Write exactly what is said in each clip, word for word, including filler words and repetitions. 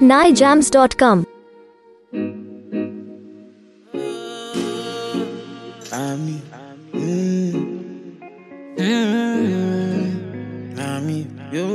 nijams dot com. Ami, mm, mm, Ami, yo.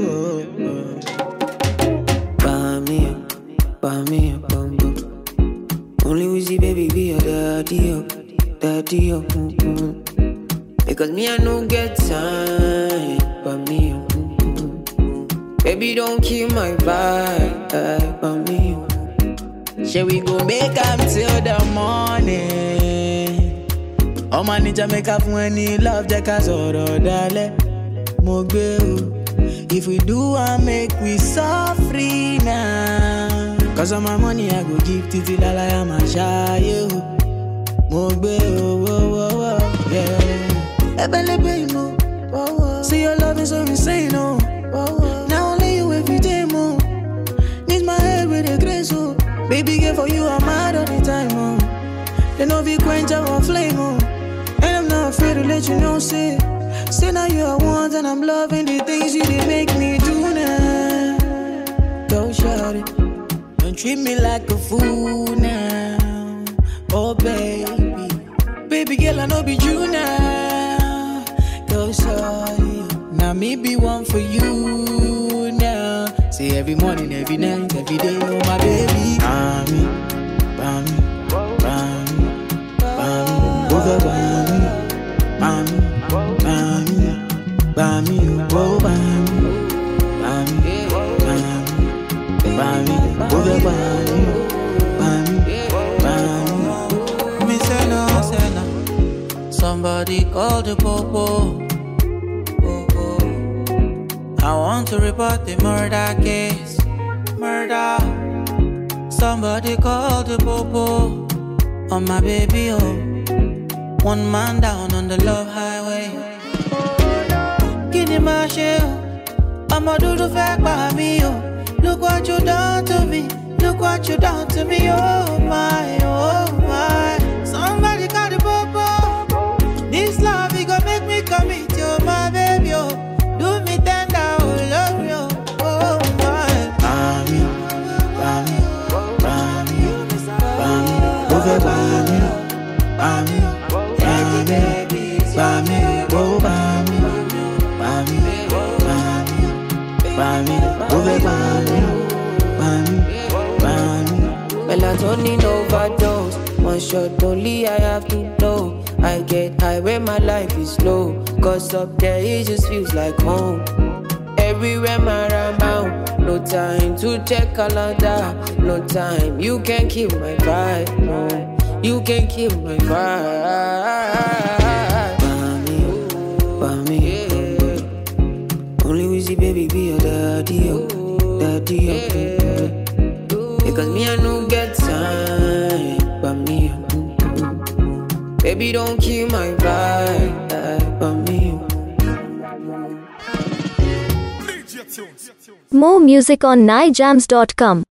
Bami, Bami, bum bum. Only Wizzy baby be your daddy up, daddy up. Mm-hmm. Because me I no get time, Bami, mm-hmm. Baby don't kill my vibe, Bami. Shall we go make am till the morning? Oh man, need Jamaica for any love, Jacka Zoro Dale. Mogbe, if we do, I make we suffer now. Cause of my money, I go give Titi Lala, I'm a shy. Mogbe, oh, oh, oh, oh, yeah. Ebele, baby, mo. See your love is so insane, oh. Now only you every day, mo. Need my head with a grace, oh. Baby, girl, for you, I'm mad all the time, oh. They know we quench our flame, oh. And I'm not afraid to let you know, say, say now you are one, and I'm loving the things you did make me do now. Don't shout it, don't treat me like a fool now. Oh baby, baby girl, I know be you now. Don't shout it, now me be one for you now. Say every morning, every night, every day, oh my baby. Bami, bami, bami, bami, over bami. Bami, bami, bami, oh bami, bami, bami, bami, oh bami, bami, bami. Me say no, say no. Somebody call the popo. Popo. I want to report the murder case. Murder. Somebody call the popo on my baby, oh. One man down on the love highway. Kini ma ṣe o, ọmọ dúdú fẹ́ pa mí o. Look what you done to me, look what you done to me, oh my, oh my. Somebody call the popo. This love, it gon' make me commit, oh my baby, oh. Do me tender, oh love you, oh my. Bami, bami, bami, bami, over bami, bami. Bami, oh Bami, Bami, Bami, Bami, oh Bami, Bami, Bami. Melatonin overdose, one shot only I have to blow. I get high when my life is low, cause up there it just feels like home. Everywhere my around, no time to check calendar, no time, you can't kill my vibe, no, you can't kill my vibe. Only Wizzy baby be your daddy, oh, daddy, oh. Because me I no get time, but me, mm-hmm. Baby don't kill my vibe, but me. More music on nijams dot com.